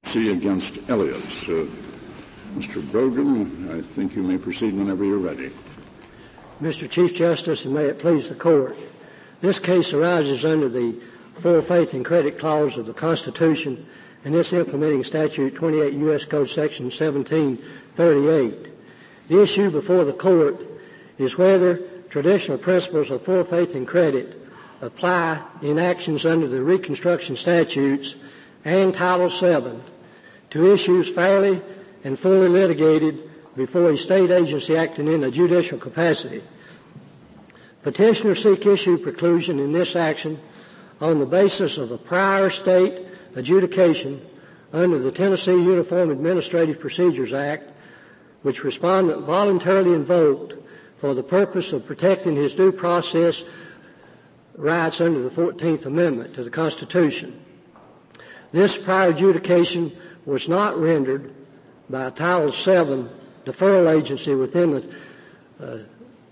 against Elliott. Mr. Brogan, I think you may proceed whenever you're ready. Mr. Chief Justice, and may it please the Court, this case arises under the full faith and credit clause of the Constitution and its implementing statute 28 U.S. Code Section 1738. The issue before the Court is whether traditional principles of full faith and credit apply in actions under the Reconstruction statutes and Title VII to issues fairly and fully litigated before a state agency acting in a judicial capacity. Petitioners seek issue preclusion in this action on the basis of a prior state adjudication under the Tennessee Uniform Administrative Procedures Act, which respondent voluntarily invoked for the purpose of protecting his due process rights under the 14th Amendment to the Constitution. This prior adjudication was not rendered by a Title VII deferral agency within the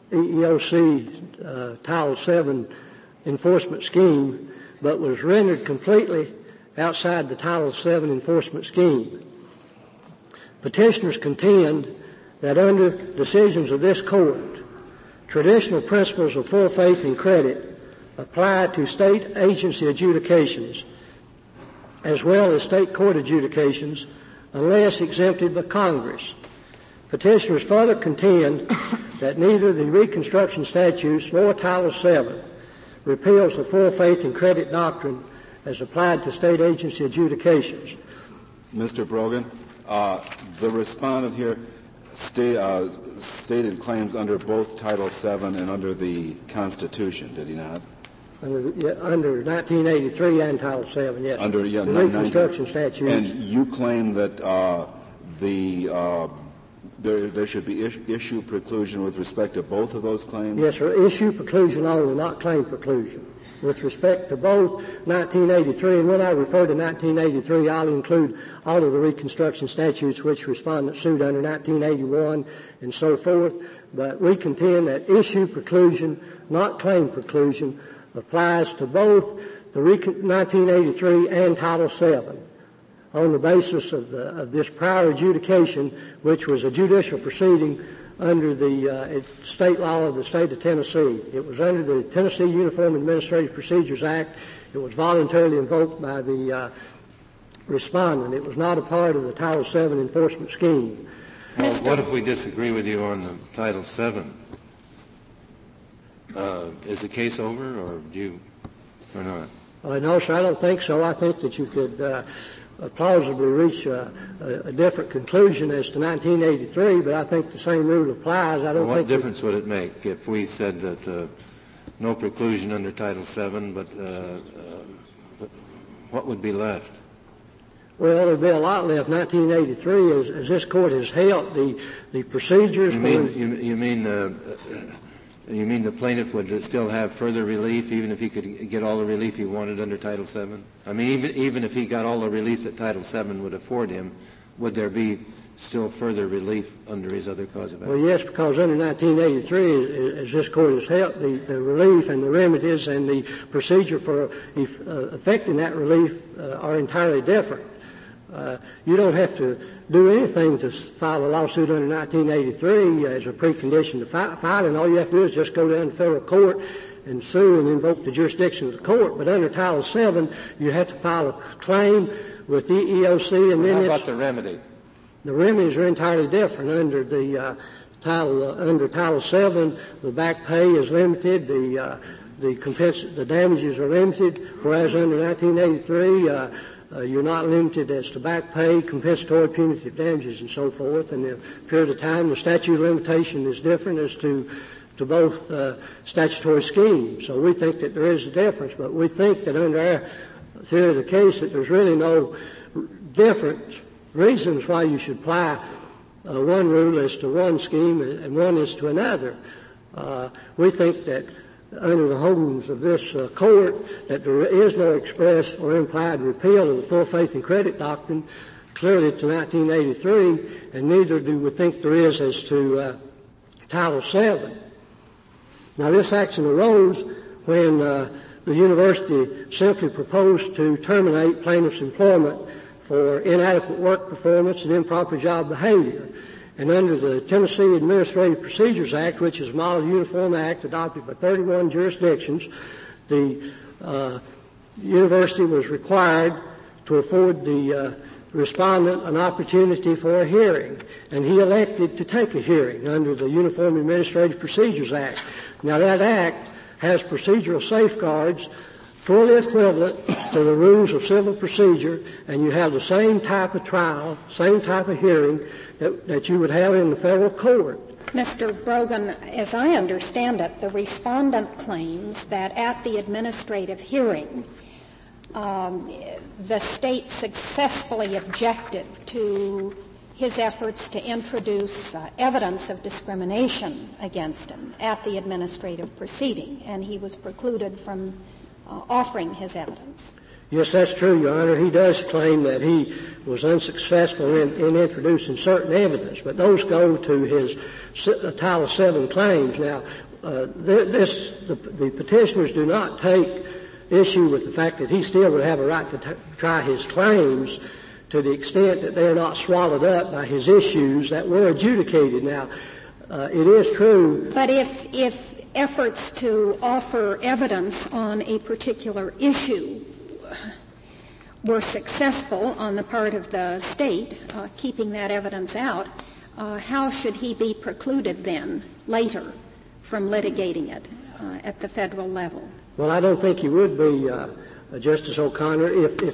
EEOC Title VII enforcement scheme, but was rendered completely outside the Title VII enforcement scheme. Petitioners contend that under decisions of this Court, traditional principles of full faith and credit apply to state agency adjudications as well as state court adjudications unless exempted by Congress. Petitioners further contend that neither the Reconstruction statutes nor Title VII repeals the full faith and credit doctrine as applied to state agency adjudications. Mr. Brogan, the respondent here stated claims under both Title VII and under the Constitution, did he not? Under 1983 and Title VII, yes. Under the Reconstruction statutes. And you claim that there should be issue preclusion with respect to both of those claims? Yes, sir. Issue preclusion only, not claim preclusion. With respect to both 1983, and when I refer to 1983, I'll include all of the Reconstruction statutes which respondents sued under 1981 and so forth. But we contend that issue preclusion, not claim preclusion, applies to both the 1983 and Title VII on the basis of this prior adjudication, which was a judicial proceeding under the state law of the state of Tennessee. It was under the Tennessee Uniform Administrative Procedures Act. It was voluntarily invoked by the respondent. It was not a part of the Title VII enforcement scheme. Well, what if we disagree with you on the Title VII? Is the case over, or not? No, sir, I don't think so. I think that you could plausibly reach a different conclusion as to 1983, but I think the same rule applies. What difference would it make if we said that no preclusion under Title VII, but what would be left? Well, there would be a lot left. 1983, as this Court has held, the procedures. You mean the plaintiff would still have further relief even if he could get all the relief he wanted under Title VII? I mean, even if he got all the relief that Title VII would afford him, would there be still further relief under his other cause of action? Well, yes, because under 1983, as this Court has held, the relief and the remedies and the procedure for effecting that relief are entirely different. You don't have to do anything to file a lawsuit under 1983 as a precondition to filing. All you have to do is just go down to federal court and sue and invoke the jurisdiction of the court. But under Title VII, you have to file a claim with the EEOC. And then how about the remedy? The remedies are entirely different. Under the Title VII, the back pay is limited. The damages are limited, whereas under 1983. You're not limited as to back pay, compensatory punitive damages, and so forth. And the period of time, the statute of limitation is different as to both statutory schemes. So we think that there is a difference, but we think that under our theory of the case that there's really no different reasons why you should apply one rule as to one scheme and one as to another. We think that under the holdings of this Court that there is no express or implied repeal of the full faith and credit doctrine clearly to 1983, and neither do we think there is as to Title VII. Now, this action arose when the university simply proposed to terminate plaintiff's employment for inadequate work performance and improper job behavior. And under the Tennessee Administrative Procedures Act, which is a model uniform act adopted by 31 jurisdictions, the university was required to afford the respondent an opportunity for a hearing, and he elected to take a hearing under the Uniform Administrative Procedures Act. Now, that act has procedural safeguards fully equivalent to the rules of civil procedure, and you have the same type of trial, same type of hearing that you would have in the federal court. Mr. Brogan, as I understand it, the respondent claims that at the administrative hearing, the state successfully objected to his efforts to introduce evidence of discrimination against him at the administrative proceeding, and he was precluded from offering his evidence. Yes, that's true, Your Honor. He does claim that he was unsuccessful in introducing certain evidence, but those go to his Title VII claims. Now, the petitioners do not take issue with the fact that he still would have a right to try his claims to the extent that they're not swallowed up by his issues that were adjudicated. Now, it is true. But if efforts to offer evidence on a particular issue were successful on the part of the state, keeping that evidence out, how should he be precluded then, later, from litigating it at the federal level? Well, I don't think he would be, Justice O'Connor.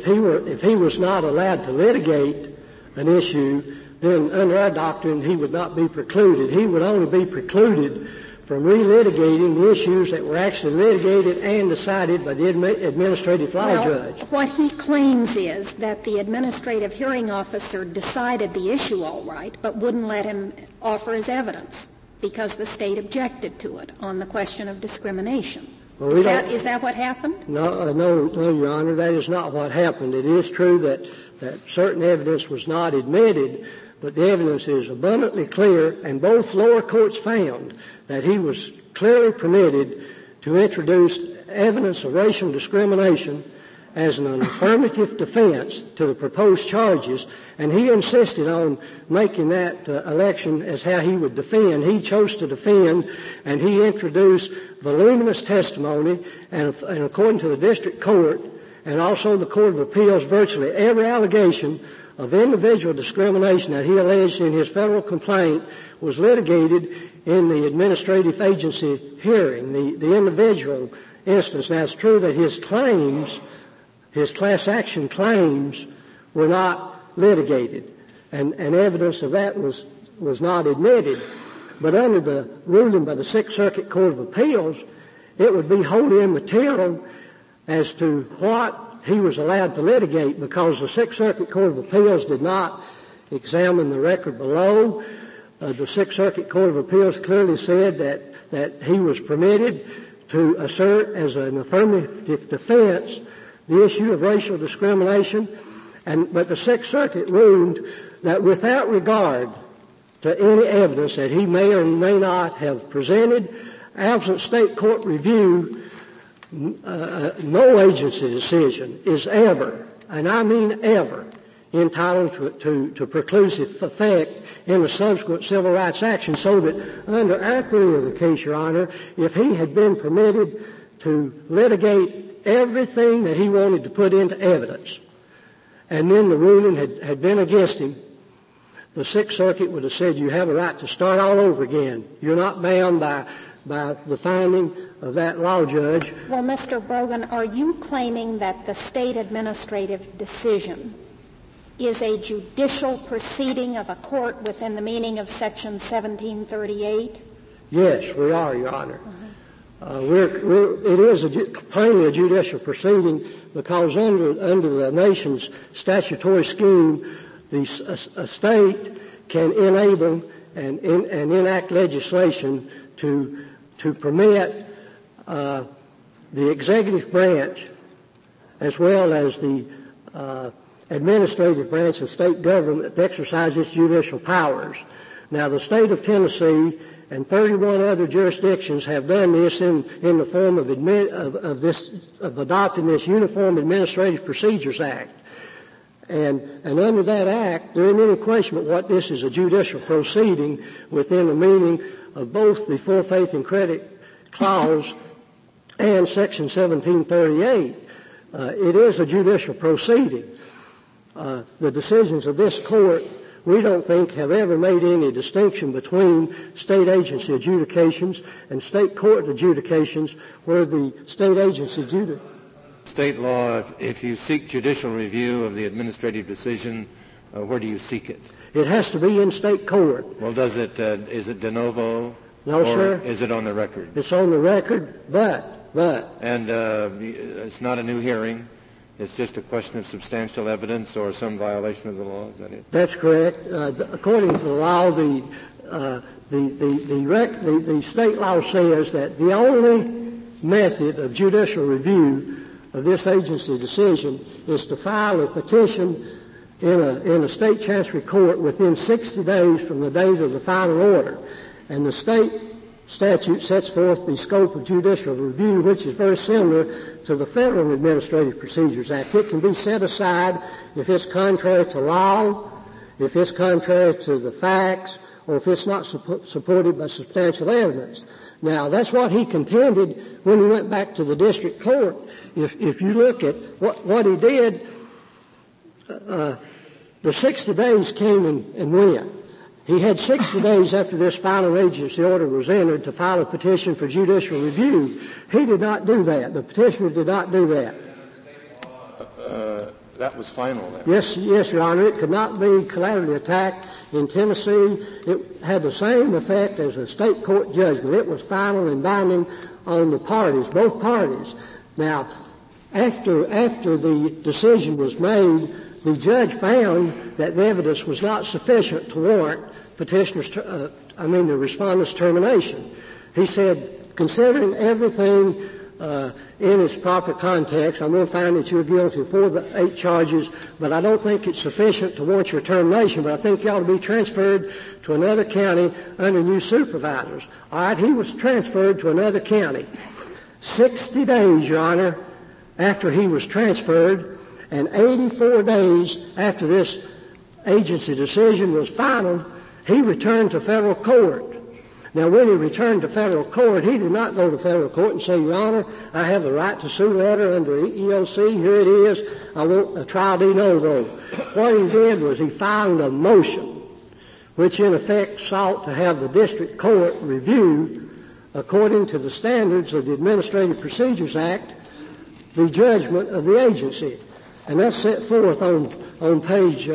If he was not allowed to litigate an issue, then under our doctrine he would not be precluded. He would only be precluded from relitigating the issues that were actually litigated and decided by the administrative law judge. What he claims is that the administrative hearing officer decided the issue all right, but wouldn't let him offer his evidence because the state objected to it on the question of discrimination. Well, is that what happened? No, Your Honor, that is not what happened. It is true that certain evidence was not admitted, but the evidence is abundantly clear, and both lower courts found that he was clearly permitted to introduce evidence of racial discrimination as an affirmative defense to the proposed charges, and he insisted on making that election as how he would defend. He chose to defend, and he introduced voluminous testimony, and according to the district court and also the Court of Appeals, virtually every allegation of individual discrimination that he alleged in his federal complaint was litigated in the administrative agency hearing, the individual instance. Now, it's true that his claims, his class action claims, were not litigated, and evidence of that was not admitted. But under the ruling by the Sixth Circuit Court of Appeals, it would be wholly immaterial as to what he was allowed to litigate, because the Sixth Circuit Court of Appeals did not examine the record below. The Sixth Circuit Court of Appeals clearly said that he was permitted to assert as an affirmative defense the issue of racial discrimination, but the Sixth Circuit ruled that without regard to any evidence that he may or may not have presented, absent state court review, no agency decision is ever, and I mean ever, entitled to preclusive effect in the subsequent civil rights action, so that under our theory of the case, Your Honor, if he had been permitted to litigate everything that he wanted to put into evidence, and then the ruling had been against him, the Sixth Circuit would have said, you have a right to start all over again. You're not bound by the finding of that law judge. Well, Mr. Brogan, are you claiming that the state administrative decision is a judicial proceeding of a court within the meaning of Section 1738? Yes, we are, Your Honor. It is plainly a judicial proceeding because under the nation's statutory scheme, a state can enable and enact legislation to permit the executive branch as well as the administrative branch of state government to exercise its judicial powers. Now, the state of Tennessee and 31 other jurisdictions have done this in the form of adopting this Uniform Administrative Procedures Act. And under that act, there isn't any question but what this is a judicial proceeding within the meaning of both the full faith and credit clause and Section 1738. It is a judicial proceeding. The decisions of this court, we don't think, have ever made any distinction between state agency adjudications and state court adjudications where the state agency State law, if you seek judicial review of the administrative decision, where do you seek it? It has to be in state court. Well, is it de novo? No, or sir. Is it on the record? It's on the record, but. And it's not a new hearing. It's just a question of substantial evidence or some violation of the law. Is that it? That's correct. According to the law, the state law says that the only method of judicial review of this agency decision is to file a petition in a state chancery court within 60 days from the date of the final order. And the state statute sets forth the scope of judicial review, which is very similar to the Federal Administrative Procedures Act. It can be set aside if it's contrary to law, if it's contrary to the facts, or if it's not supported by substantial evidence. Now, that's what he contended when he went back to the district court. If you look at what he did, the 60 days came and went. He had 60 days after this final agency order was entered to file a petition for judicial review. He did not do that. The petitioner did not do that. That was final then? Yes, Your Honor. It could not be collaterally attacked in Tennessee. It had the same effect as a state court judgment. It was final and binding on the parties, both parties. Now, after the decision was made, the judge found that the evidence was not sufficient to warrant the respondent's termination. He said, considering everything in its proper context, I'm going to find that you're guilty for the 8 charges, but I don't think it's sufficient to warrant your termination, but I think you ought to be transferred to another county under new supervisors. All right, he was transferred to another county. 60 days, Your Honor, after he was transferred, and 84 days after this agency decision was final, he returned to federal court. Now, when he returned to federal court, he did not go to federal court and say, Your Honor, I have the right to sue letter under EEOC. Here it is. I want a trial de novo. What he did was he filed a motion which, in effect, sought to have the district court review, according to the standards of the Administrative Procedures Act, the judgment of the agency. And that's set forth on page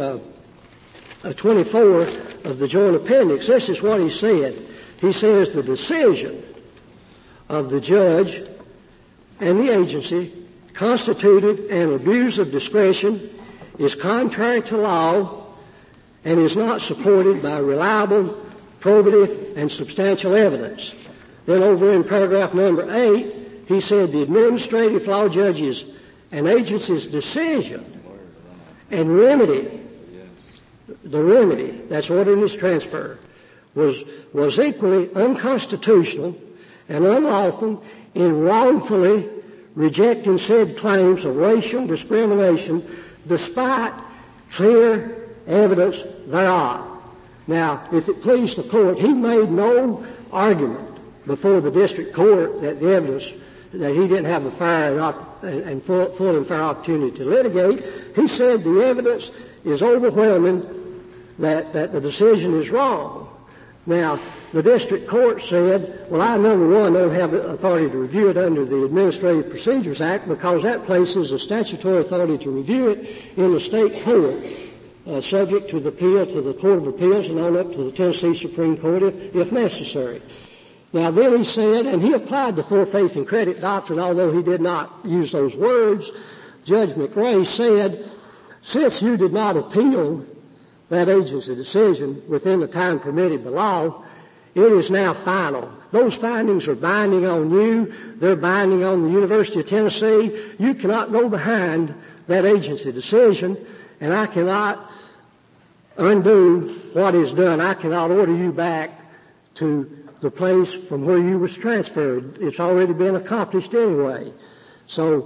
24 of the joint appendix. This is what he said. He says the decision of the judge and the agency constituted an abuse of discretion, is contrary to law, and is not supported by reliable, probative, and substantial evidence. Then over in paragraph number 8, he said the administrative law judge's and agency's decision and remedy, the remedy that's ordering his transfer, was equally unconstitutional and unlawful in wrongfully rejecting said claims of racial discrimination despite clear evidence thereof. Now, if it pleased the court, he made no argument before the district court that the evidence, that he didn't have a fair and full and fair opportunity to litigate. He said the evidence is overwhelming that the decision is wrong. Now, the district court said, well, I, number one, don't have authority to review it under the Administrative Procedures Act because that places a statutory authority to review it in the state court, subject to the appeal to the Court of Appeals and on up to the Tennessee Supreme Court if necessary. Now, then he said, and he applied the full faith and credit doctrine, although he did not use those words. Judge McRae said, since you did not appeal that agency decision within the time permitted by law, it is now final. Those findings are binding on you. They're binding on the University of Tennessee. You cannot go behind that agency decision, and I cannot undo what is done. I cannot order you back to the place from where you was transferred. It's already been accomplished anyway. So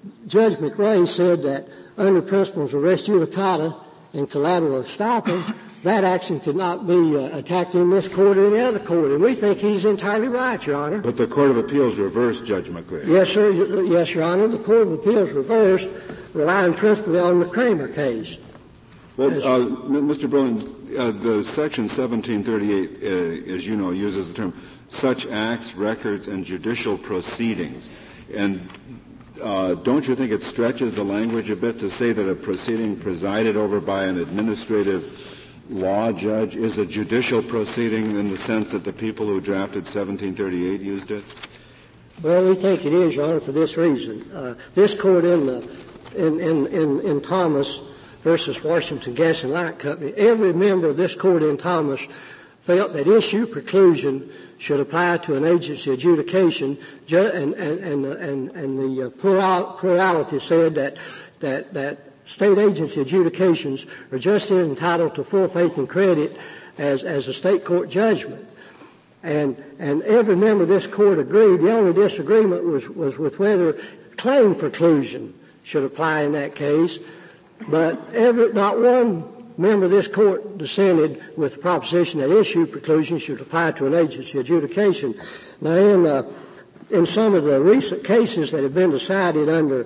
Judge McRae said that under principles of res judicata and collateral estoppel, that action could not be attacked in this court or any other court. And we think he's entirely right, Your Honor. But the Court of Appeals reversed Judge McRae. Yes, sir. Yes, Your Honor. The Court of Appeals reversed, relying principally on the Kramer case. Well, Mr. Brolin, the Section 1738, as you know, uses the term such acts, records, and judicial proceedings. And don't you think it stretches the language a bit to say that a proceeding presided over by an administrative law judge is a judicial proceeding in the sense that the people who drafted 1738 used it? Well, we think it is, Your Honor, for this reason. This court in Thomas versus Washington Gas and Light Company, every member of this court in Thomas felt that issue preclusion should apply to an agency adjudication, and the plurality said that state agency adjudications are just entitled to full faith and credit as a state court judgment. And every member of this court agreed. The only disagreement was with whether claim preclusion should apply in that case. But not one member of this court dissented with the proposition that issue preclusion should apply to an agency adjudication. Now, in some of the recent cases that have been decided under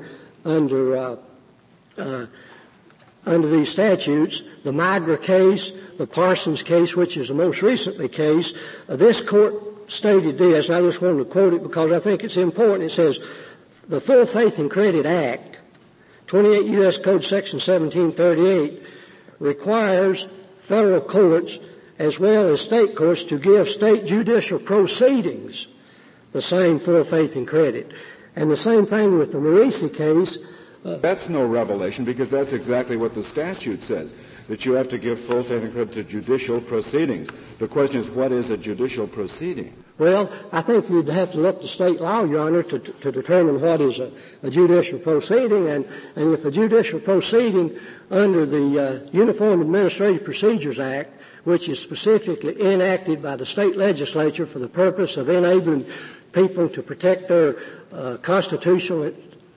these statutes, the Migra case, the Parsons case, which is the most recently case, this court stated this, and I just wanted to quote it because I think it's important. It says, the Full Faith and Credit Act, 28 U.S. Code Section 1738, requires federal courts as well as state courts to give state judicial proceedings the same full faith and credit. And the same thing with the Morisi case. That's no revelation, because that's exactly what the statute says, that you have to give full faith and credit to judicial proceedings. The question is, what is a judicial proceeding? Well, I think you'd have to look to state law, Your Honor, to determine what is a judicial proceeding. And if a judicial proceeding under the Uniform Administrative Procedures Act, which is specifically enacted by the state legislature for the purpose of enabling people to protect their constitutional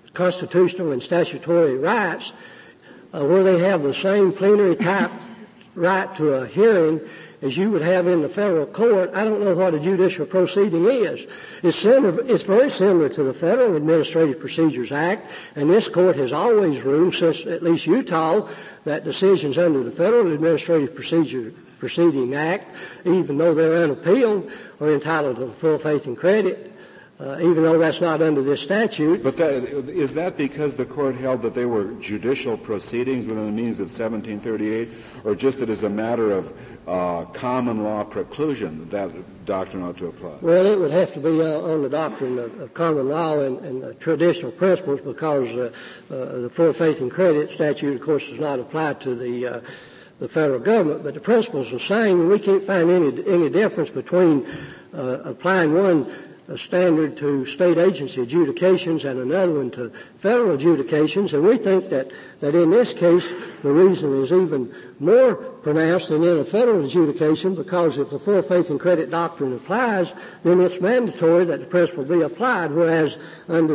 and statutory rights, where they have the same plenary type right to a hearing as you would have in the federal court, I don't know what a judicial proceeding is. It's very similar to the Federal Administrative Procedures Act, and this court has always ruled, since at least Utah, that decisions under the Federal Administrative Proceeding Act, even though they're unappealed, are entitled to the full faith and credit, even though that's not under this statute. But is that because the court held that they were judicial proceedings within the means of 1738, or just that as a matter of common law preclusion that doctrine ought to apply? Well, it would have to be on the doctrine of common law and traditional principles, because the full faith and credit statute, of course, does not apply to the federal government. But the principles are the same, and we can't find any difference between applying one standard to state agency adjudications and another one to federal adjudications. And we think that in this case the reason is even more pronounced than in a federal adjudication, because if the full faith and credit doctrine applies, then it's mandatory that the principle be applied, whereas under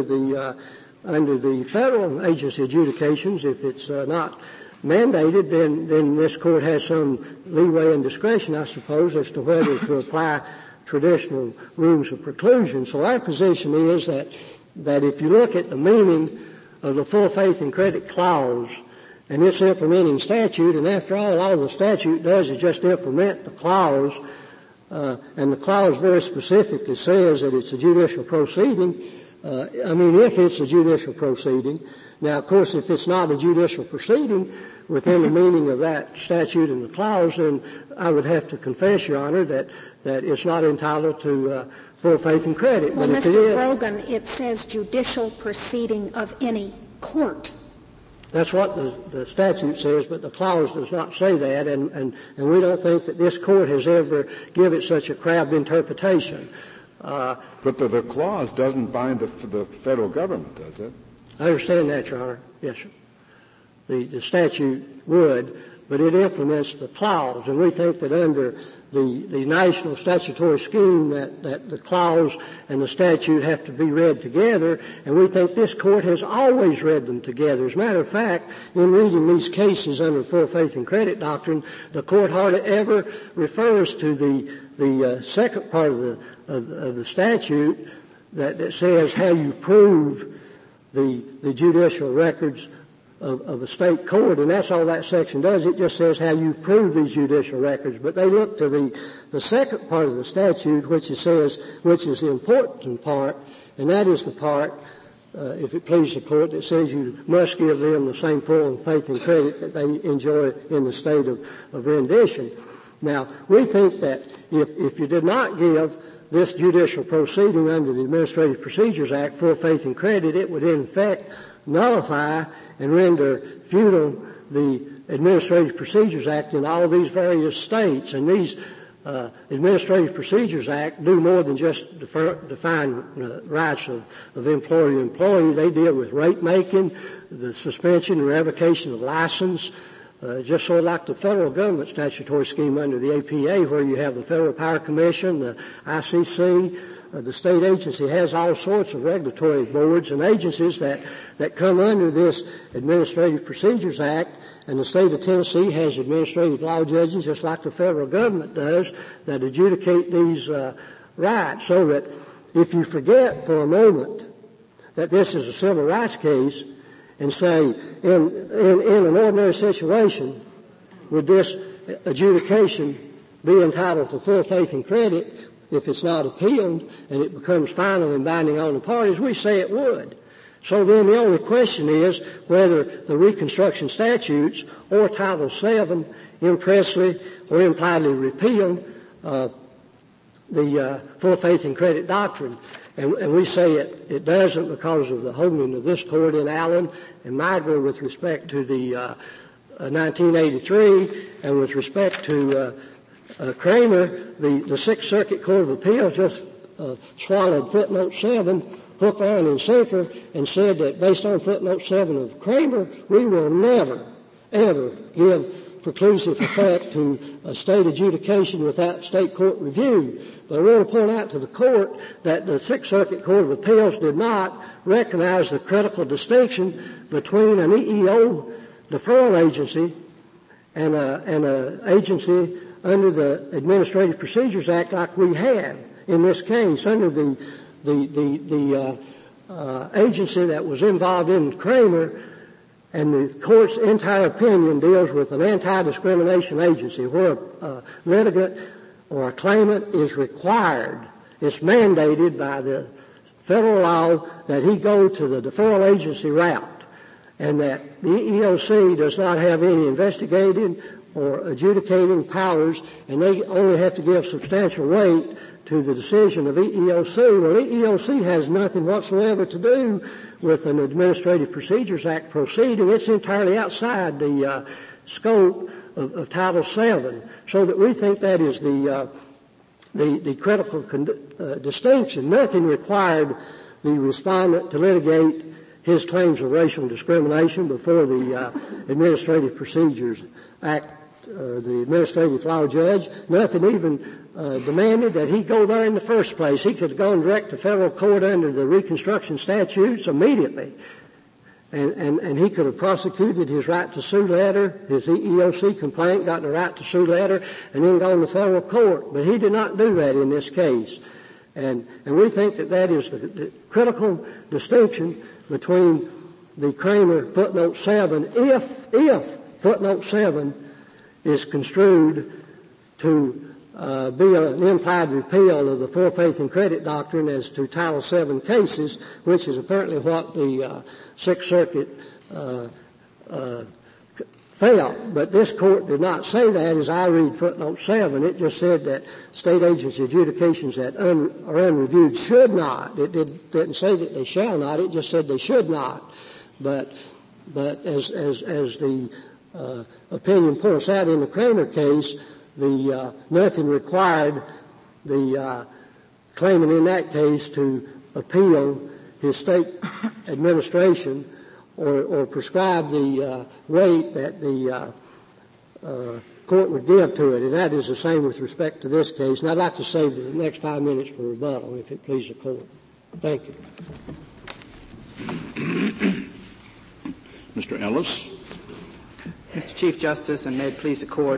the federal agency adjudications, if it's not mandated, then this court has some leeway and discretion, I suppose, as to whether to apply traditional rules of preclusion. So our position is that if you look at the meaning of the full faith and credit clause and its implementing statute, and after all the statute does is just implement the clause, and the clause very specifically says that it's a judicial proceeding, if it's a judicial proceeding. Now, of course, if it's not a judicial proceeding within the meaning of that statute and the clause, then I would have to confess, Your Honor, that it's not entitled to full faith and credit. Well, but if Mr. Brogan, it says judicial proceeding of any court. That's what the statute says, but the clause does not say that, and we don't think that this court has ever given it such a crabbed interpretation. But the clause doesn't bind the federal government, does it? I understand that, Your Honor. Yes, sir. The statute would, but it implements the clause. And we think that under the national statutory scheme that the clause and the statute have to be read together, and we think this court has always read them together. As a matter of fact, in reading these cases under full faith and credit doctrine, the court hardly ever refers to the second part of the statute that says how you prove the judicial records of a state court, and that's all that section does. It just says how you prove these judicial records. But they look to the second part of the statute, which is the important part, and that is the part, if it pleases the court, that says you must give them the same full faith and credit that they enjoy in the state of rendition. Now, we think that if you did not give this judicial proceeding under the Administrative Procedures Act full faith and credit, it would in effect nullify and render futile the Administrative Procedures Act in all of these various states. And these Administrative Procedures Act do more than just define rights of employer to employee. They deal with rate making, the suspension and revocation of license, just sort of like the federal government statutory scheme under the APA, where you have the Federal Power Commission, the ICC. The state agency has all sorts of regulatory boards and agencies that come under this Administrative Procedures Act, and the state of Tennessee has administrative law judges, just like the federal government does, that adjudicate these rights. So that if you forget for a moment that this is a civil rights case and say, in an ordinary situation, would this adjudication be entitled to full faith and credit if it's not appealed and it becomes final and binding on the parties? We say it would. So then the only question is whether the Reconstruction statutes or Title VII impressly or impliedly repeal the full faith and credit doctrine. And we say it doesn't because of the holding of this court in Allen and Migra with respect to the 1983, and with respect to Kramer, the Sixth Circuit Court of Appeals just swallowed footnote 7, hook, line, and sinker, and said that based on footnote 7 of Kramer, we will never, ever give preclusive effect to a state adjudication without state court review. But I want to point out to the court that the Sixth Circuit Court of Appeals did not recognize the critical distinction between an EEO deferral agency and an agency under the Administrative Procedures Act like we have in this case. Under the agency that was involved in Kramer, and the court's entire opinion deals with an anti-discrimination agency where a litigant or a claimant is required, it's mandated by the federal law that he go to the deferral agency route, and that the EEOC does not have any investigating or adjudicating powers, and they only have to give substantial weight to the decision of EEOC. Well, EEOC has nothing whatsoever to do with an Administrative Procedures Act proceeding. It's entirely outside the scope of Title VII, so that we think that is the critical distinction. Nothing required the respondent to litigate his claims of racial discrimination before the Administrative Procedures Act, the administrative law judge. Nothing even demanded that he go there in the first place. He could have gone direct to federal court under the Reconstruction statutes immediately, and he could have prosecuted his right to sue letter, his EEOC complaint, gotten a right to sue letter, and then gone to federal court. But he did not do that in this case. And we think that is the critical distinction between the Kramer footnote 7, if footnote 7 is construed to be an implied repeal of the full faith and credit doctrine as to Title VII cases, which is apparently what the Sixth Circuit felt. But this court did not say that. As I read footnote 7, it just said that state agency adjudications that are unreviewed should not. It didn't say that they shall not. It just said they should not. But as the opinion points out in the Kramer case, nothing required the claimant in that case to appeal his state administration or prescribe the rate that the court would give to it, and that is the same with respect to this case. And I'd like to save the next 5 minutes for rebuttal, if it pleases the court. Thank you. Mr. Ellis. Mr. Chief Justice, and may it please the court,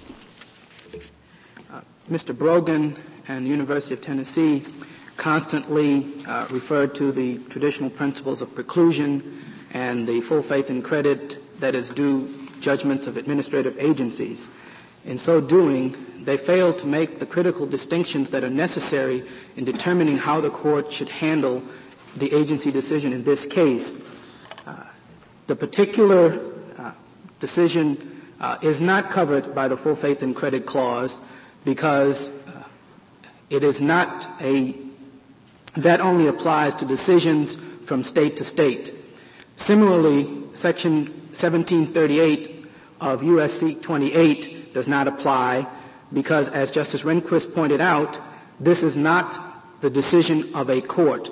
Mr. Brogan and the University of Tennessee constantly referred to the traditional principles of preclusion and the full faith and credit that is due judgments of administrative agencies. In so doing, they failed to make the critical distinctions that are necessary in determining how the court should handle the agency decision in this case. The particular decision is not covered by the full faith and credit clause because it is not that only applies to decisions from state to state. Similarly, Section 1738 of U.S.C. 28 does not apply because, as Justice Rehnquist pointed out, this is not the decision of a court.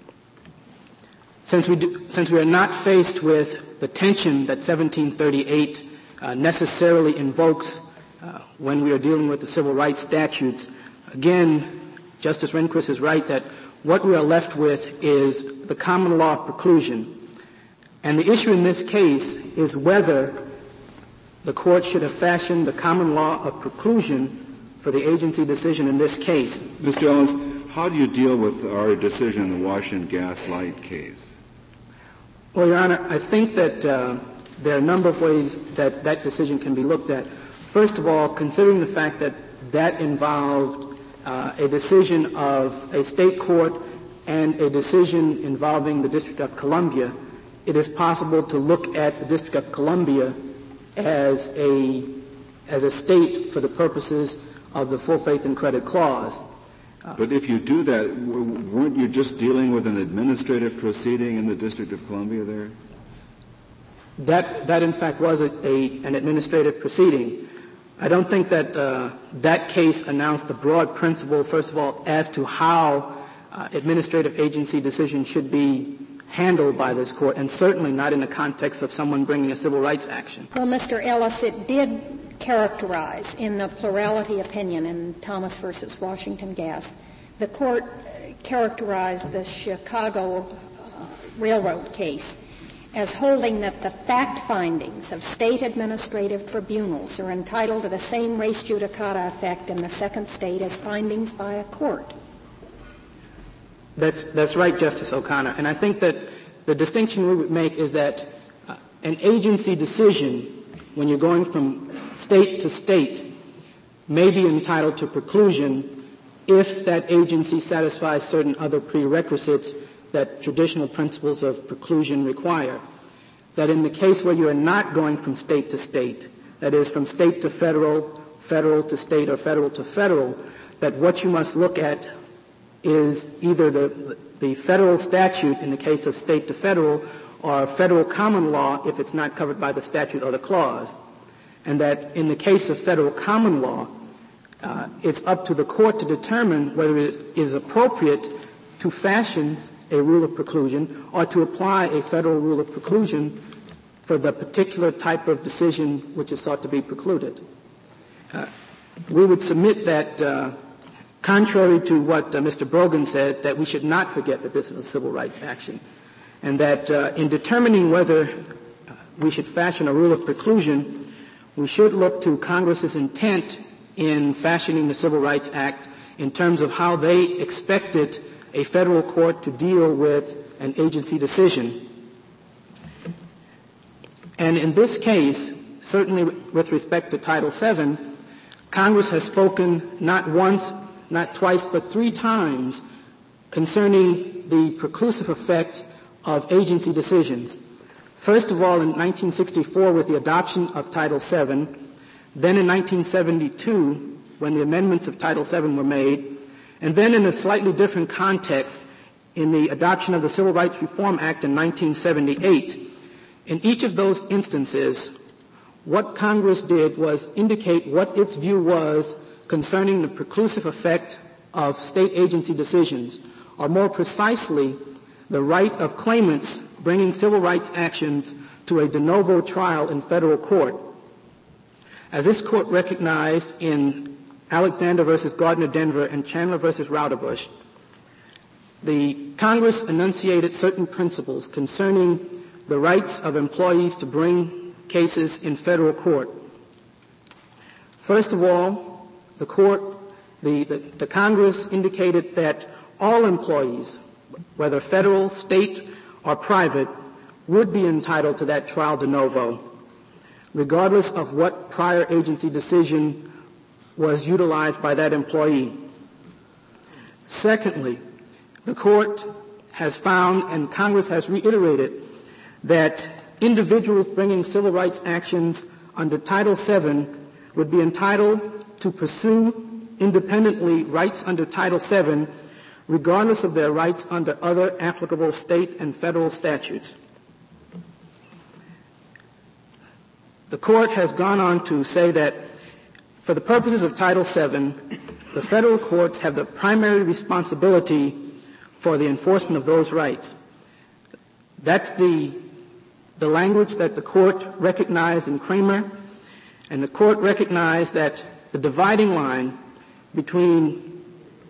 Since we are not faced with the tension that 1738 necessarily invokes when we are dealing with the civil rights statutes, again, Justice Rehnquist is right that what we are left with is the common law of preclusion. And the issue in this case is whether the court should have fashioned the common law of preclusion for the agency decision in this case. Mr. Ellis, how do you deal with our decision in the Washington Gas Light case? Well, Your Honor, I think that there are a number of ways that that decision can be looked at. First of all, considering the fact that that involved a decision of a state court and a decision involving the District of Columbia, it is possible to look at the District of Columbia as a state for the purposes of the full faith and credit clause. But if you do that, weren't you just dealing with an administrative proceeding in the District of Columbia there? That in fact was an administrative proceeding. I don't think that that case announced the broad principle, first of all, as to how administrative agency decisions should be handled by this court, and certainly not in the context of someone bringing a civil rights action. Well, Mr. Ellis, it did characterize in the plurality opinion in Thomas versus Washington Gas, the court characterized the Chicago Railroad case as holding that the fact findings of state administrative tribunals are entitled to the same res judicata effect in the second state as findings by a court. That's right, Justice O'Connor. And I think that the distinction we would make is that an agency decision, when you're going from state to state, may be entitled to preclusion if that agency satisfies certain other prerequisites that traditional principles of preclusion require. That in the case where you are not going from state to state, that is from state to federal, federal to state, or federal to federal, that what you must look at is either the federal statute in the case of state to federal or federal common law if it's not covered by the statute or the clause. And that in the case of federal common law, it's up to the court to determine whether it is appropriate to fashion a rule of preclusion or to apply a federal rule of preclusion for the particular type of decision which is sought to be precluded. We would submit that contrary to what Mr. Brogan said, that we should not forget that this is a civil rights action, and that in determining whether we should fashion a rule of preclusion, we should look to Congress's intent in fashioning the Civil Rights Act in terms of how they expected a federal court to deal with an agency decision. And in this case, certainly with respect to Title VII, Congress has spoken not once, not twice, but 3 times concerning the preclusive effect of agency decisions. First of all, in 1964 with the adoption of Title VII, then in 1972 when the amendments of Title VII were made, and then in a slightly different context in the adoption of the Civil Rights Reform Act in 1978. In each of those instances, what Congress did was indicate what its view was concerning the preclusive effect of state agency decisions, or more precisely, the right of claimants bringing civil rights actions to a de novo trial in federal court. As this court recognized in Alexander versus Gardner-Denver and Chandler versus Rauderbush, the Congress enunciated certain principles concerning the rights of employees to bring cases in federal court. First of all, the Congress indicated that all employees, whether federal, state, or private, would be entitled to that trial de novo, regardless of what prior agency decision was utilized by that employee. Secondly, the court has found, and Congress has reiterated, that individuals bringing civil rights actions under Title VII would be entitled to pursue independently rights under Title VII, regardless of their rights under other applicable state and federal statutes. The court has gone on to say that for the purposes of Title VII, the federal courts have the primary responsibility for the enforcement of those rights. That's the language that the court recognized in Kramer, and the court recognized that the dividing line between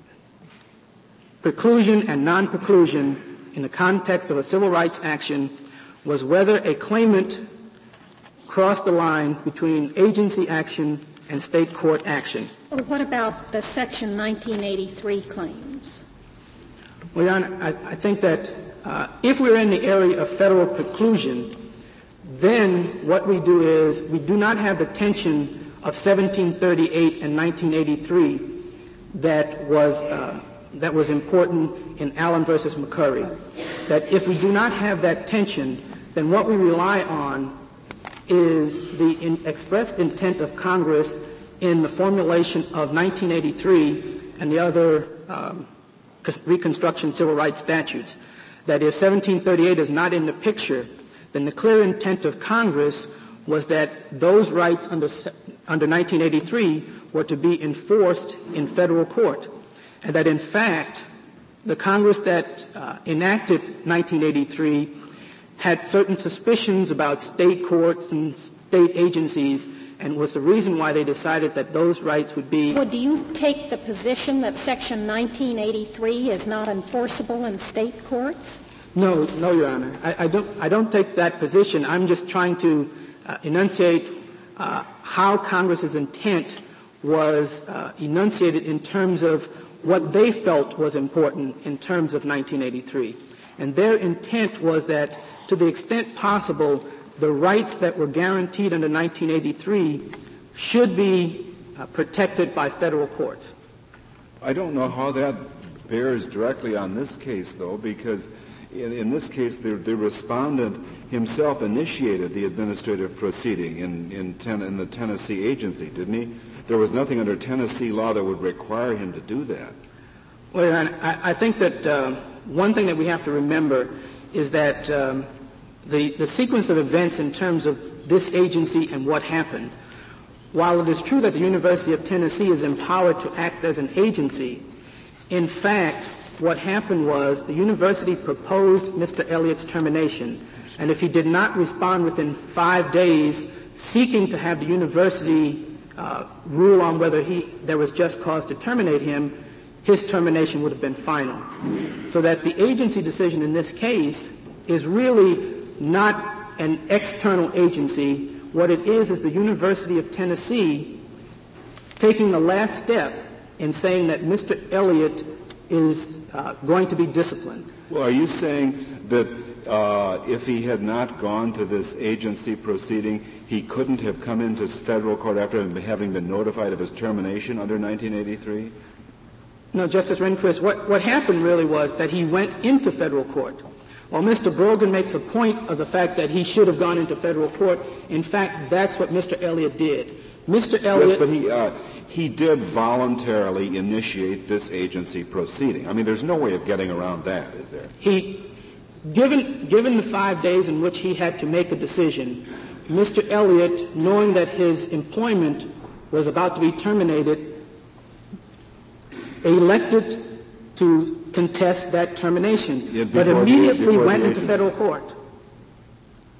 preclusion and non-preclusion in the context of a civil rights action was whether a claimant crossed the line between agency action and state court action. Well, what about the Section 1983 claims? Well, Your Honor, I think that if we're in the area of federal preclusion, then what we do is we do not have the tension of 1738 and 1983 that was important in Allen versus McCurry. That if we do not have that tension, then what we rely on is the expressed intent of Congress in the formulation of 1983 and the other Reconstruction civil rights statutes. That if 1738 is not in the picture, then the clear intent of Congress was that those rights under 1983 were to be enforced in federal court, and that in fact the Congress that enacted 1983 had certain suspicions about state courts and state agencies, and was the reason why they decided that those rights would be. Well, do you take the position that Section 1983 is not enforceable in state courts? No, Your Honor. I don't take that position. I'm just trying to enunciate how Congress's intent was enunciated in terms of what they felt was important in terms of 1983. And their intent was that, to the extent possible, the rights that were guaranteed under 1983 should be protected by federal courts. I don't know how that bears directly on this case, though, because in this case the respondent himself initiated the administrative proceeding in the Tennessee agency, didn't he? There was nothing under Tennessee law that would require him to do that. Well, Your Honor, I think that one thing that we have to remember is that the sequence of events in terms of this agency and what happened, while it is true that the University of Tennessee is empowered to act as an agency, in fact, what happened was the university proposed Mr. Elliott's termination, and if he did not respond within 5 days seeking to have the university rule on whether there was just cause to terminate him, his termination would have been final. So that the agency decision in this case is really not an external agency. What it is the University of Tennessee taking the last step in saying that Mr. Elliott is going to be disciplined. Well, are you saying that if he had not gone to this agency proceeding, he couldn't have come into federal court after having been notified of his termination under 1983? No, Justice Rehnquist, what happened really was that he went into federal court. While Mr. Brogan makes a point of the fact that he should have gone into federal court, in fact, that's what Mr. Elliott did. Mr. Elliott... Yes, but he did voluntarily initiate this agency proceeding. I mean, there's no way of getting around that, is there? Given the 5 days in which he had to make a decision, Mr. Elliott, knowing that his employment was about to be terminated, elected to contest that termination, but immediately went into federal court. I mean,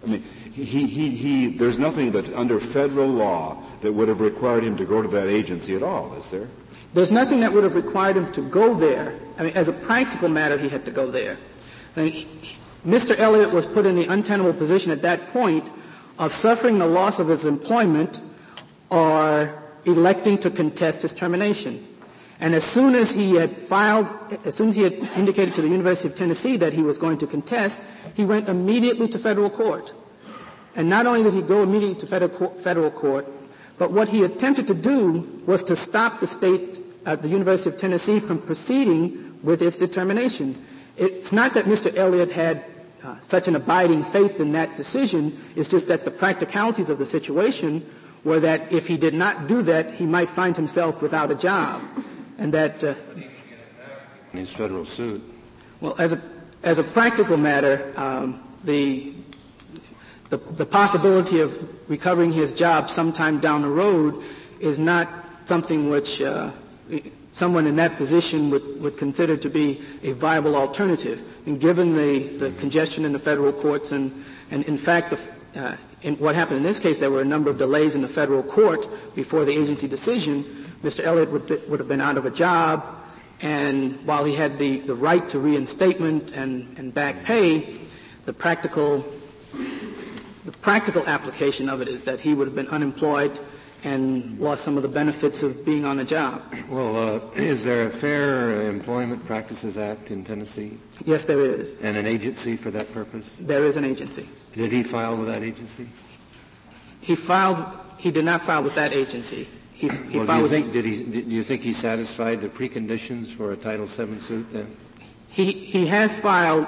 there's nothing that under federal law that would have required him to go to that agency at all, is there? There's nothing that would have required him to go there. I mean, as a practical matter, he had to go there. I mean, Mr. Elliott was put in the untenable position at that point of suffering the loss of his employment or electing to contest his termination. And as soon as he had indicated to the University of Tennessee that he was going to contest, he went immediately to federal court. And not only did he go immediately to federal court, but what he attempted to do was to stop the University of Tennessee from proceeding with its determination. It's not that Mr. Elliott had such an abiding faith in that decision. It's just that the practicalities of the situation were that if he did not do that, he might find himself without a job. And that in his federal suit. Well, as a practical matter, the possibility of recovering his job sometime down the road is not something which someone in that position would consider to be a viable alternative. And given the congestion in the federal courts and in fact, in what happened in this case, there were a number of delays in the federal court before the agency decision. Mr. Elliott would have been out of a job, and while he had the right to reinstatement and back pay, the practical application of it is that he would have been unemployed and lost some of the benefits of being on the job. Well, is there a Fair Employment Practices Act in Tennessee? Yes, there is. And an agency for that purpose? There is an agency. Did he file with that agency? He did not file with that agency. Do you think he satisfied the preconditions for a Title VII suit then? He has filed,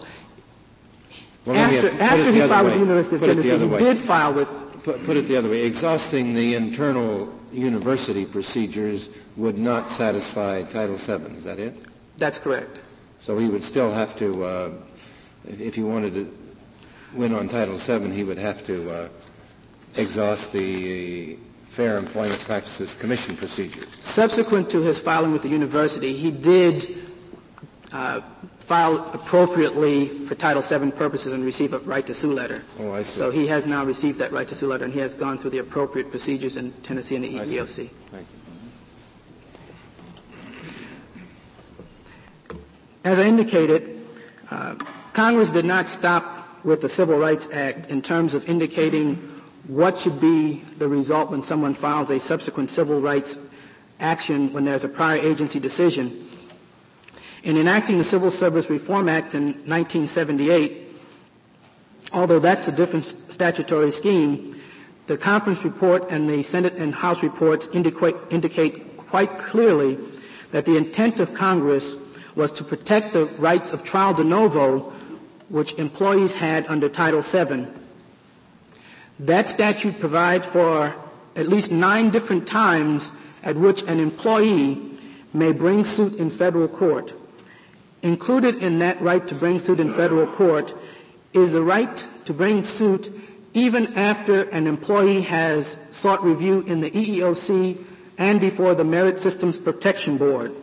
after he filed with the University of Tennessee, he did file with... Put it the other way. Exhausting the internal university procedures would not satisfy Title VII. Is that it? That's correct. So he would still have to, if he wanted to win on Title VII, he would have to exhaust the Fair Employment Practices Commission procedures. Subsequent to his filing with the university, he did file appropriately for Title VII purposes and receive a right-to-sue letter. Oh, I see. So he has now received that right-to-sue letter, and he has gone through the appropriate procedures in Tennessee and the EEOC. Thank you. As I indicated, Congress did not stop with the Civil Rights Act in terms of indicating what should be the result when someone files a subsequent civil rights action when there's a prior agency decision. In enacting the Civil Service Reform Act in 1978, although that's a different statutory scheme, the conference report and the Senate and House reports indicate quite clearly that the intent of Congress was to protect the rights of trial de novo, which employees had under Title VII. That statute provides for at least 9 different times at which an employee may bring suit in federal court. Included in that right to bring suit in federal court is the right to bring suit even after an employee has sought review in the EEOC and before the Merit Systems Protection Board.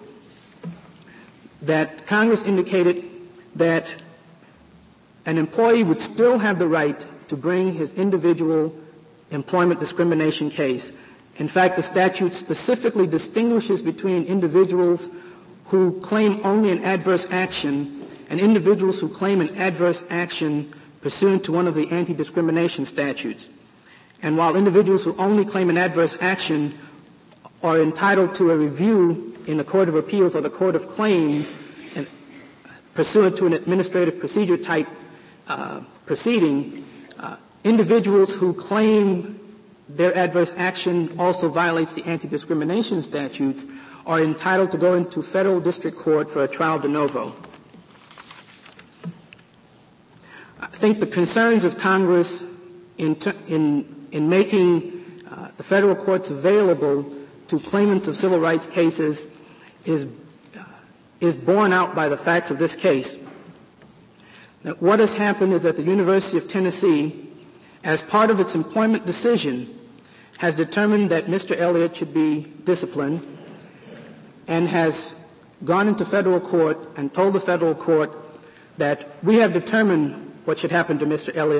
That Congress indicated that an employee would still have the right to bring his individual employment discrimination case. In fact, the statute specifically distinguishes between individuals who claim only an adverse action and individuals who claim an adverse action pursuant to one of the anti-discrimination statutes. And while individuals who only claim an adverse action are entitled to a review in the Court of Appeals or the Court of Claims and pursuant to an administrative procedure type proceeding, individuals who claim their adverse action also violates the anti-discrimination statutes are entitled to go into federal district court for a trial de novo. I think the concerns of Congress in making the federal courts available to claimants of civil rights cases is borne out by the facts of this case. Now, what has happened is that the University of Tennessee, as part of its employment decision, has determined that Mr. Elliott should be disciplined and has gone into federal court and told the federal court that we have determined what should happen to Mr. Elliott,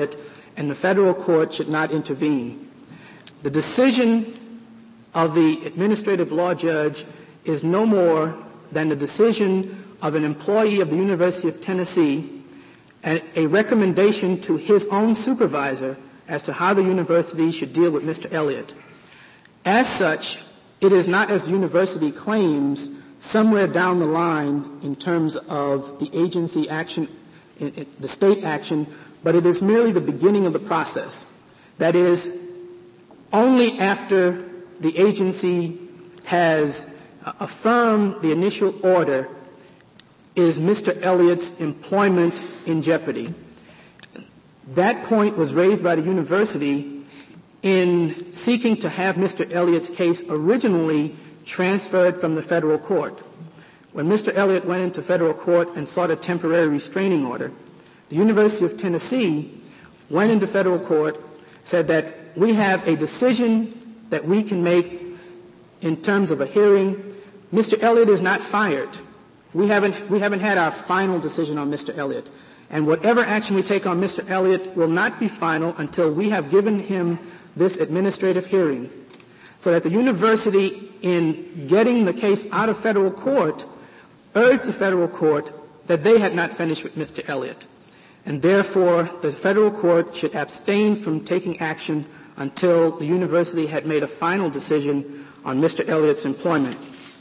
and the federal court should not intervene. The decision of the administrative law judge is no more than the decision of an employee of the University of Tennessee and a recommendation to his own supervisor as to how the university should deal with Mr. Elliott. As such, it is not, as the university claims, somewhere down the line in terms of the agency action, the state action, but it is merely the beginning of the process. That is, only after the agency has affirmed the initial order is Mr. Elliott's employment in jeopardy. That point was raised by the university in seeking to have Mr. Elliott's case originally transferred from the federal court. When Mr. Elliott went into federal court and sought a temporary restraining order, the University of Tennessee went into federal court, said that we have a decision that we can make in terms of a hearing. Mr. Elliott is not fired. We haven't had our final decision on Mr. Elliott. And whatever action we take on Mr. Elliott will not be final until we have given him this administrative hearing. So that the university, in getting the case out of federal court, urged the federal court that they had not finished with Mr. Elliott. And therefore, the federal court should abstain from taking action until the university had made a final decision on Mr. Elliott's employment.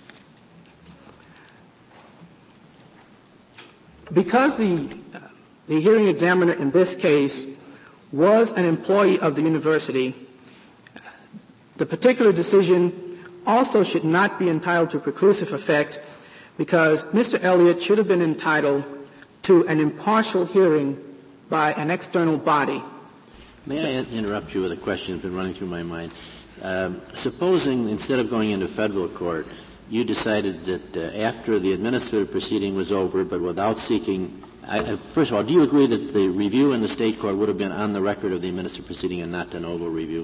Because the hearing examiner in this case was an employee of the university, the particular decision also should not be entitled to preclusive effect because Mr. Elliott should have been entitled to an impartial hearing by an external body. May I interrupt you with a question that's been running through my mind? Supposing instead of going into federal court, you decided that after the administrative proceeding was over, but without seeking first of all, do you agree that the review in the state court would have been on the record of the administrative proceeding and not de novo review?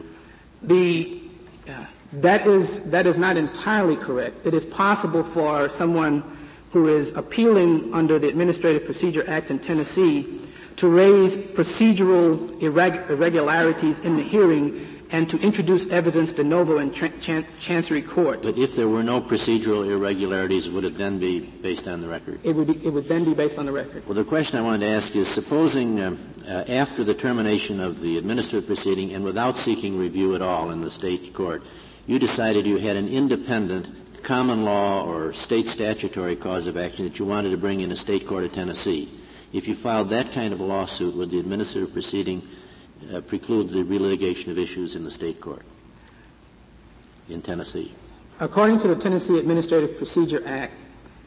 That is not entirely correct. It is possible for someone who is appealing under the Administrative Procedure Act in Tennessee to raise procedural irregularities in the hearing and to introduce evidence de novo in Chancery Court. But if there were no procedural irregularities, would it then be based on the record? It would then be based on the record. Well, the question I wanted to ask is, supposing after the termination of the administrative proceeding and without seeking review at all in the state court, you decided you had an independent common law or state statutory cause of action that you wanted to bring in a state court of Tennessee. If you filed that kind of a lawsuit, would the administrative proceeding preclude the relitigation of issues in the state court in Tennessee? According to the Tennessee Administrative Procedure Act,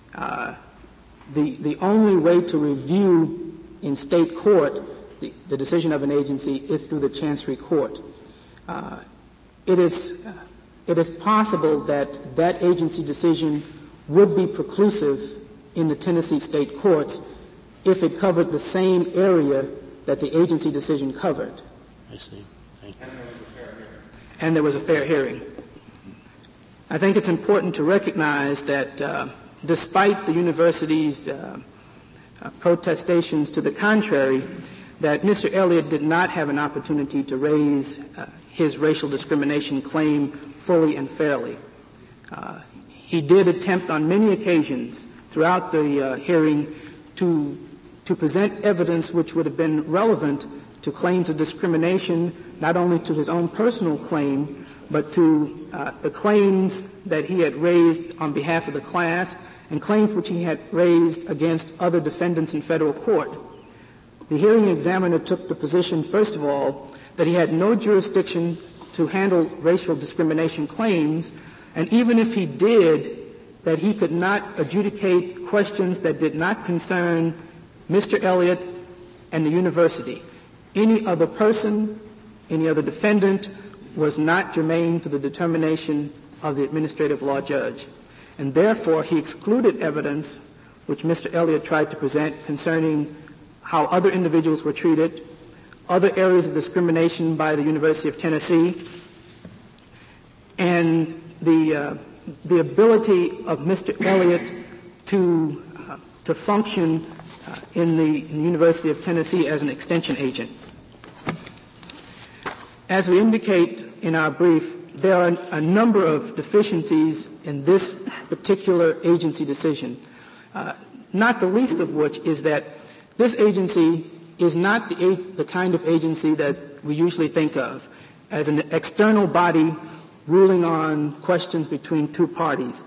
the only way to review in state court the decision of an agency is through the Chancery Court. It is possible that that agency decision would be preclusive in the Tennessee state courts if it covered the same area that the agency decision covered. I see. Thank you. And there was a fair hearing. I think it's important to recognize that despite the university's protestations to the contrary, that Mr. Elliott did not have an opportunity to raise his racial discrimination claim fully and fairly. He did attempt on many occasions throughout the hearing to present evidence which would have been relevant to claims of discrimination, not only to his own personal claim, but to the claims that he had raised on behalf of the class and claims which he had raised against other defendants in federal court. The hearing examiner took the position, first of all, that he had no jurisdiction to handle racial discrimination claims, and even if he did, that he could not adjudicate questions that did not concern Mr. Elliott and the university. Any other person, any other defendant was not germane to the determination of the administrative law judge. And therefore, he excluded evidence which Mr. Elliott tried to present concerning how other individuals were treated, other areas of discrimination by the University of Tennessee, and the ability of Mr. Elliott to function in the University of Tennessee as an extension agent. As we indicate in our brief, there are a number of deficiencies in this particular agency decision, not the least of which is that this agency is not the kind of agency that we usually think of as an external body ruling on questions between two parties.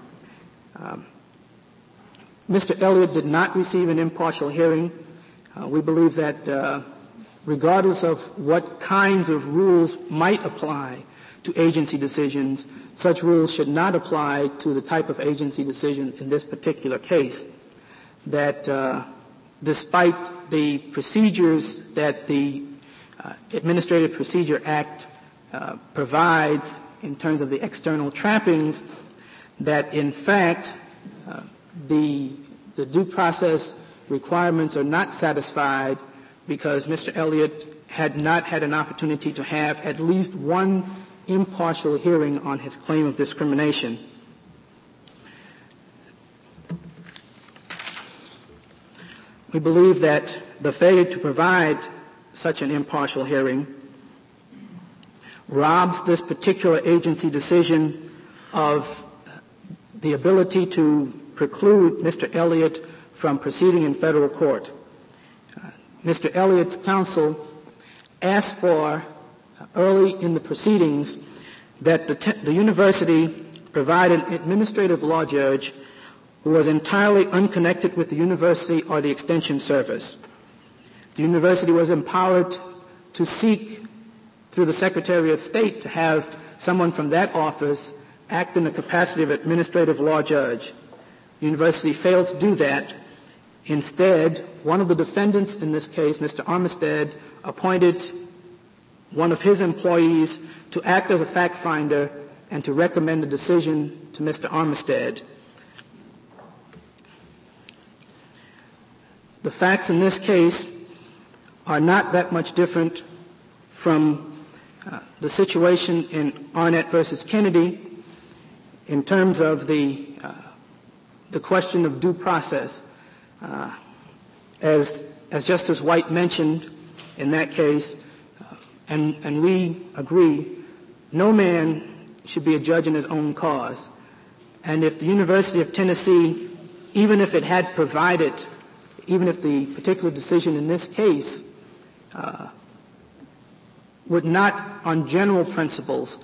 Mr. Elliott did not receive an impartial hearing. We believe that regardless of what kinds of rules might apply to agency decisions, such rules should not apply to the type of agency decision in this particular case. That despite the procedures that the Administrative Procedure Act provides in terms of the external trappings, that in fact the due process requirements are not satisfied because Mr. Elliott had not had an opportunity to have at least one impartial hearing on his claim of discrimination. We believe that the failure to provide such an impartial hearing robs this particular agency decision of the ability to preclude Mr. Elliott from proceeding in federal court. Mr. Elliott's counsel asked for early in the proceedings that the university provide an administrative law judge who was entirely unconnected with the university or the extension service. The university was empowered to seek through the Secretary of State to have someone from that office act in the capacity of administrative law judge. The university failed to do that. Instead, one of the defendants in this case, Mr. Armistead, appointed one of his employees to act as a fact finder and to recommend a decision to Mr. Armistead. The facts in this case are not that much different from the situation in Arnett versus Kennedy in terms of the question of due process. As Justice White mentioned in that case, and we agree, no man should be a judge in his own cause. And if the University of Tennessee, even if it had provided, even if the particular decision in this case would not, on general principles,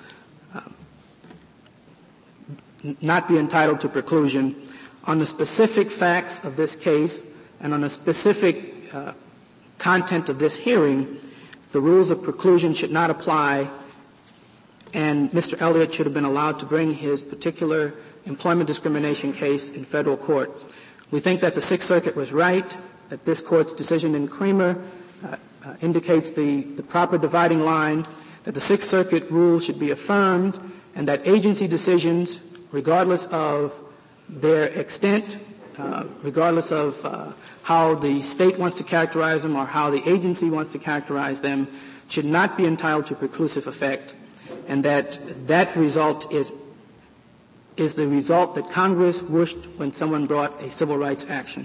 not be entitled to preclusion, on the specific facts of this case and on the specific content of this hearing, the rules of preclusion should not apply, and Mr. Elliott should have been allowed to bring his particular employment discrimination case in federal court. We think that the Sixth Circuit was right, that this Court's decision in Creamer indicates the proper dividing line, that the Sixth Circuit rule should be affirmed, and that agency decisions, regardless of their extent, regardless of how the state wants to characterize them or how the agency wants to characterize them, should not be entitled to preclusive effect, and that result is the result that Congress wished when someone brought a civil rights action.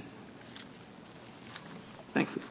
Thank you.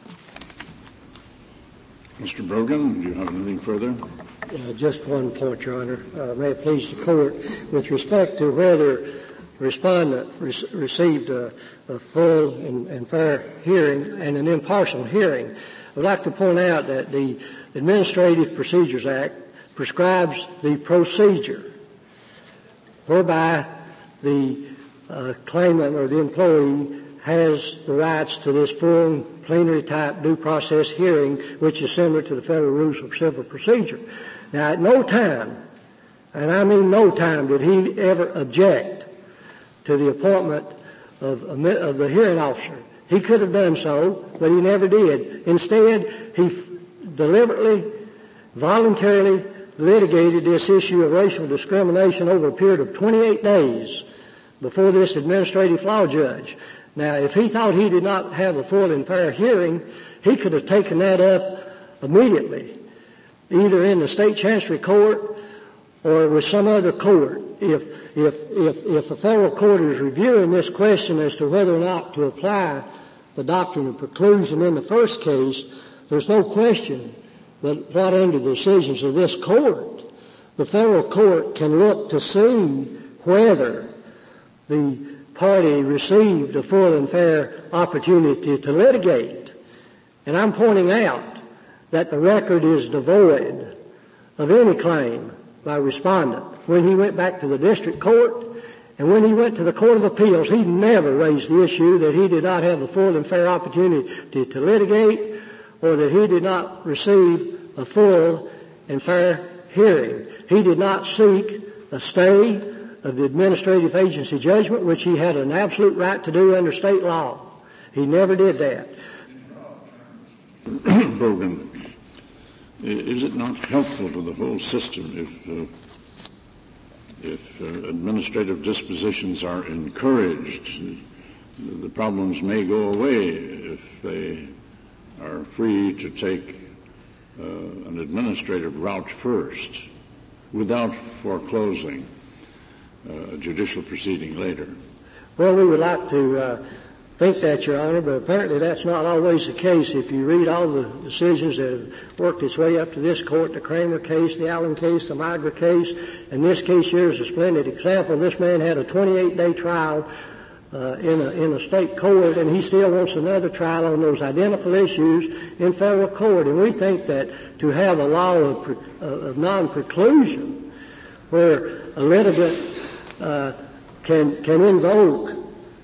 Mr. Brogan, do you have anything further? Just one point, Your Honor. May it please the Court, with respect to whether respondent received a full and fair hearing and an impartial hearing, I'd like to point out that the Administrative Procedures Act prescribes the procedure whereby the claimant or the employee has the rights to this full plenary-type due process hearing, which is similar to the Federal Rules of Civil Procedure. Now, at no time, and I mean no time, did he ever object to the appointment of the hearing officer. He could have done so, but he never did. Instead, he deliberately, voluntarily litigated this issue of racial discrimination over a period of 28 days before this administrative law judge. Now, if he thought he did not have a full and fair hearing, he could have taken that up immediately, either in the state chancery court or with some other court. If a federal court is reviewing this question as to whether or not to apply the doctrine of preclusion in the first case, there's no question but what under the decisions of this court, the federal court can look to see whether the party received a full and fair opportunity to litigate. And I'm pointing out that the record is devoid of any claim by respondent. When he went back to the district court and when he went to the Court of Appeals, he never raised the issue that he did not have a full and fair opportunity to litigate or that he did not receive a full and fair hearing. He did not seek a stay of the administrative agency judgment, which he had an absolute right to do under state law. He never did that. Brogan, is it not helpful to the whole system if administrative dispositions are encouraged? The problems may go away if they are free to take an administrative route first without foreclosing a judicial proceeding later. Well, we would like to think that, Your Honor, but apparently that's not always the case. If you read all the decisions that have worked its way up to this court, the Kramer case, the Allen case, the Migra case, and this case here is a splendid example. This man had a 28-day trial in a state court, and he still wants another trial on those identical issues in federal court. And we think that to have a law of non-preclusion where a litigant can invoke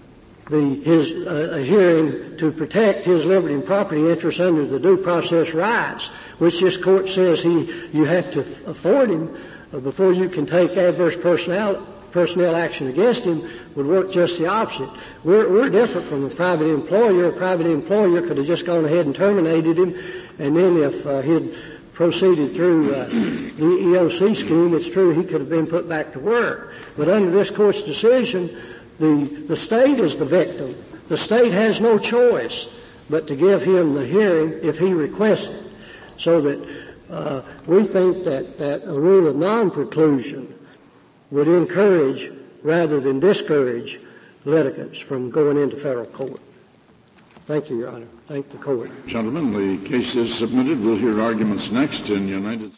a hearing to protect his liberty and property interests under the due process rights, which this court says you have to afford him before you can take adverse personnel action against him, would work just the opposite. We're different from a private employer. A private employer could have just gone ahead and terminated him, and then if he'd proceeded through the EOC scheme, it's true he could have been put back to work. But under this court's decision, the state is the victim. The state has no choice but to give him the hearing if he requests it. So that we think that a rule of non-preclusion would encourage rather than discourage litigants from going into federal court. Thank you, Your Honor. Thank the court. Gentlemen, the case is submitted. We'll hear arguments next in United States.